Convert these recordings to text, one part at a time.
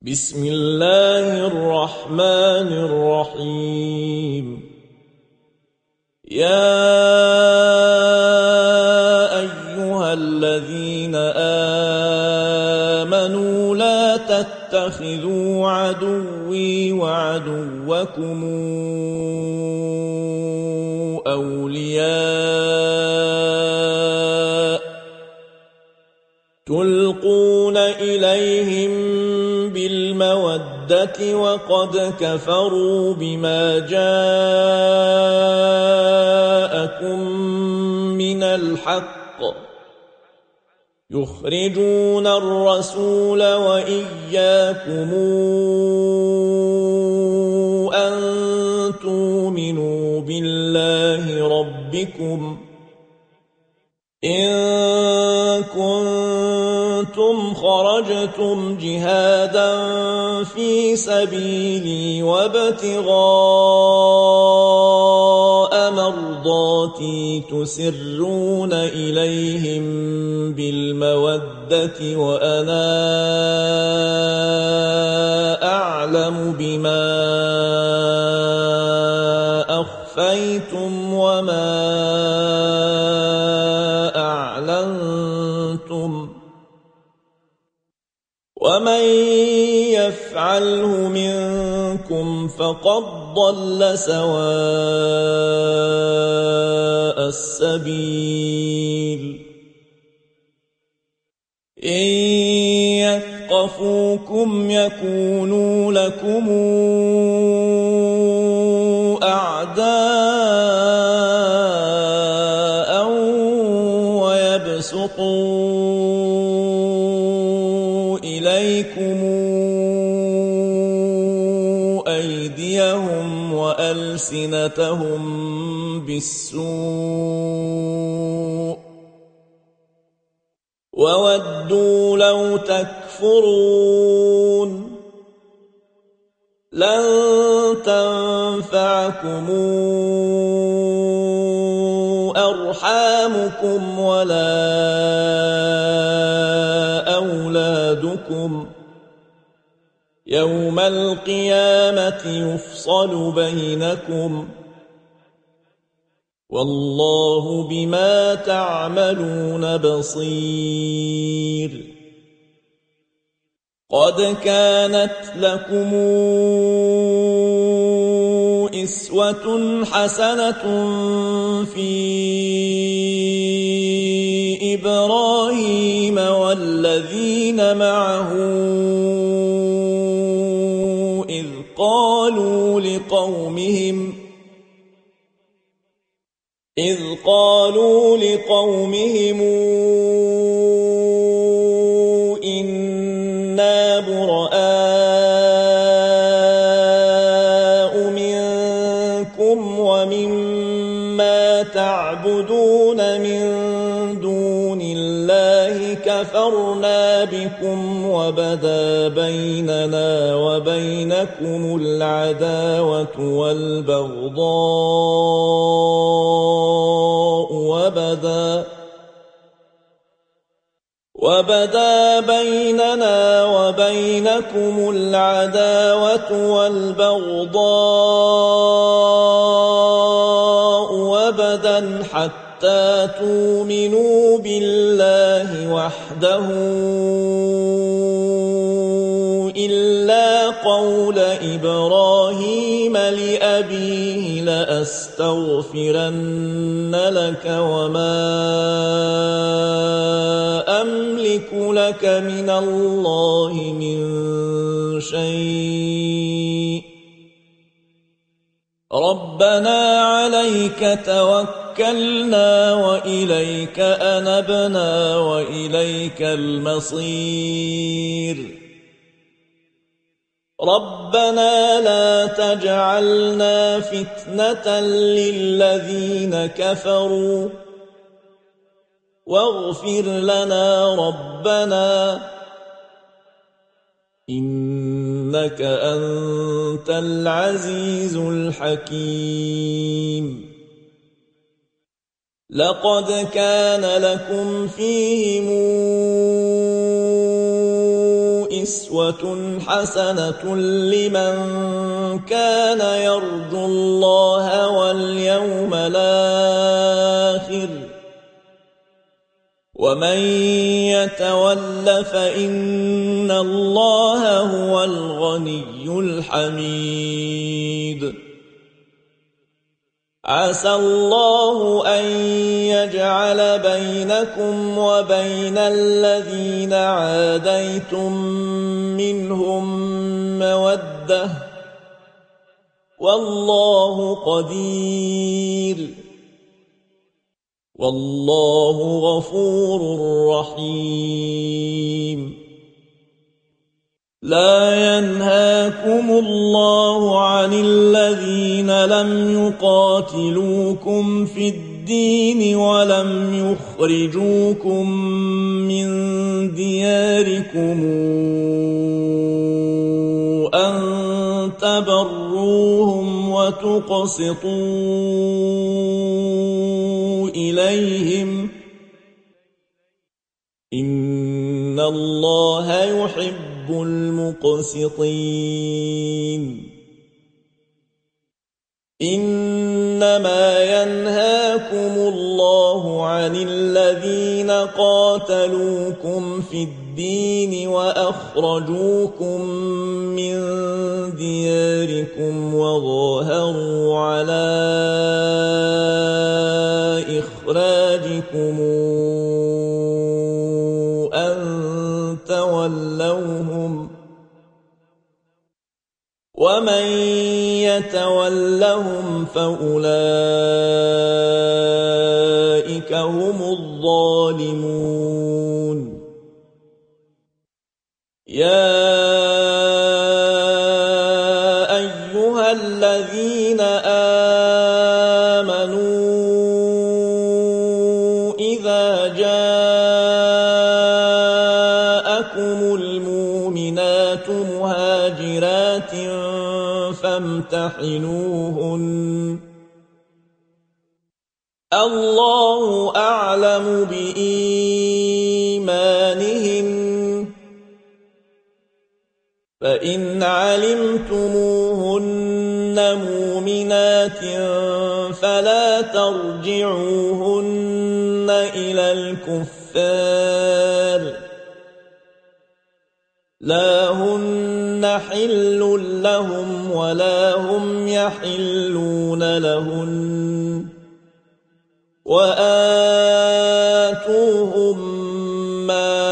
بسم الله الرحمن الرحيم. يا أيها الذين آمنوا لا تتخذوا عدوي وعدوكم أولياء تلقون إليهم بالمودة وقد كفروا بما جاءكم من الحق يخرجون الرسول وإياكم أن تؤمنوا بالله ربكم إن كنتم خرجتم جهادا في سبيلي وابتغاء مرضاتي تسرون إليهم بالمودة وأنا أعلم بما أخفيتم وما أعلنتم ومن يفعله منكم فقد ضل سواء السبيل إن يثقفوكم يكونوا لكم أعداء ويبسطوا إليكم أيديهم وألسنتهم بالسوء وودوا لو تكفرون لن تنفعكم أرحامكم ولا أولادكم يوم القيامة يفصل بينكم والله بما تعملون بصير. قد كانت لكم أسوة حسنة في إبراهيم والذين معه إذ قالوا لقومهم إنا براء منكم ومما تعبدون من دون الله كفرنا بكم وبدا بيننا وبينكم العداوة والبغضاء وبدا بيننا وبينكم العداوة والبغضاء وبدا حتى تؤمنوا بالله وحده إلا قول إبراهيم لأبيه لأستغفرن لك وما أملك لك من الله من شيء ربنا عليك توكلنا وإليك أنبنا وإليك المصير ربنا لا تجعلنا فتنة للذين كفروا واغفر لنا ربنا إنك أنت العزيز الحكيم. لقد كان لكم فيهم أسوة حسنة لمن كان يرجو الله واليوم الآخر ومن يتول فإن الله هو الغني الحميد عسى الله أن يجعل بينكم وبين الذين عاديتم منهم مودة والله قدير والله غفور رحيم لا ينهاكم الله عن الذين لم يقاتلوكم في الدين ولم يخرجوكم من دياركم أن تبروهم وتقسطوا إليهم إن الله يحب المقسطين إنما ينهاكم الله عن الذين قاتلوكم في الدين وأخرجوكم من دياركم وظاهروا على إخراجكم أن تولوهم ومن يتولهم فأولئك هم الظالمون يا أيها الذين آمنوا إذا جاءكم المؤمنات مهاجرات فامتحنوهن الله أعلم بإيمانهن فإن علمتموهن مؤمنات فلا ترجعوهن إلى الكفار لا هن حل لهم ولا هم يحلون لهن وآتوهم ما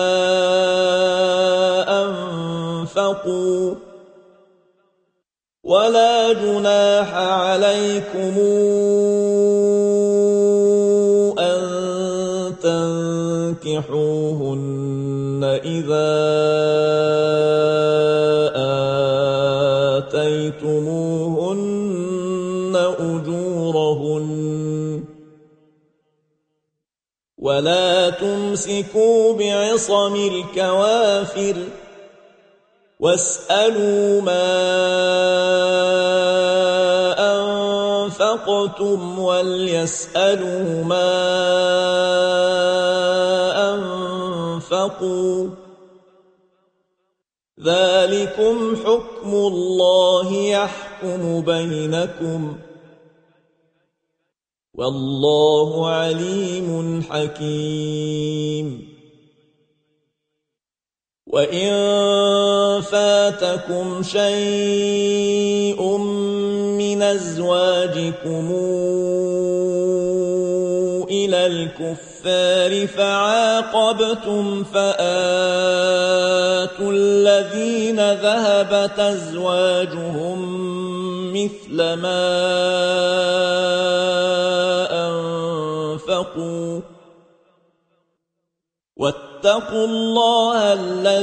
أنفقوا ولا جناح عليكم أن تنكحوهن إذا آتيتموهن أجورهن ولا تمسكوا بعصم الكوافر واسألوا ما أنفقتم وليسألوا ما أنفقوا ذلكم حكم الله يحكم بينكم والله عليم حكيم وإن فاتكم شيء من أزواجكم إلى الكفار فعاقبتم فآتوا الذين ذهبت أزواجهم مثل ما أنفقوا واتقوا الله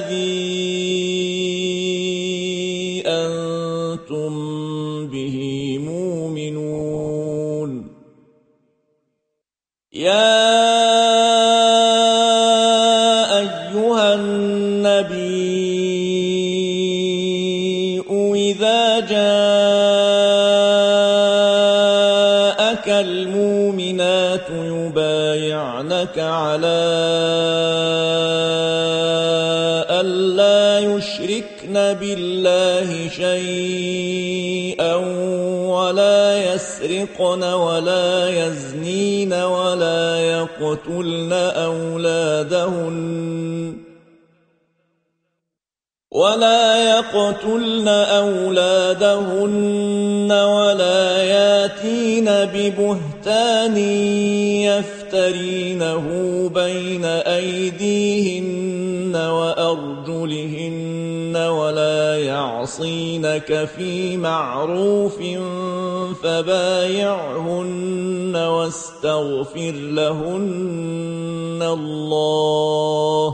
الذي أنتم به مؤمنون يا أيها النبي إذا جاءك المؤمنات يبايعنك على ألا بالله شيئا ولا يسرقن ولا يزنين ولا يقتلن أولادهن ولا ياتين ببهتان يفترينه بين أيديهن وأرجلهن ولا يعصينك في معروف فبايعهن واستغفر لهن الله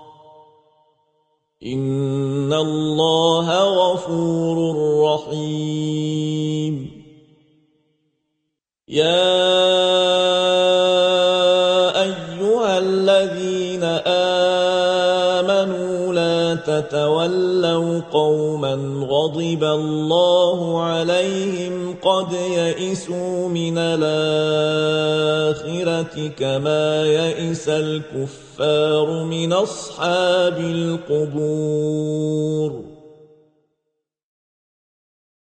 إن الله غفور رحيم يا أيها الذين آمنوا لا تتولوا قوما غضب الله عليهم قد يئسوا من الآخرة كما يئس الكفار من أصحاب القبور